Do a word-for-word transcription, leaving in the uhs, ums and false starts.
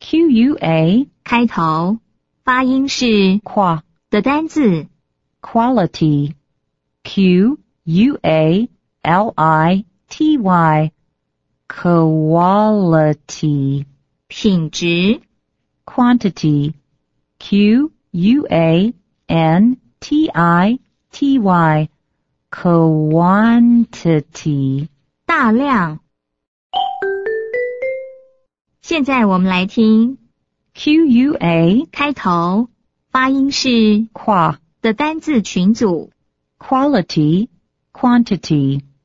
Q U A 开头，发音是 qua 的单字。 quality Q U A L I T Y quality 品质 quantity Q U A N T I T Y quantity 大量。现在我们来听 Q U A 开头，发音是 qua 的单字群组。 quality quantity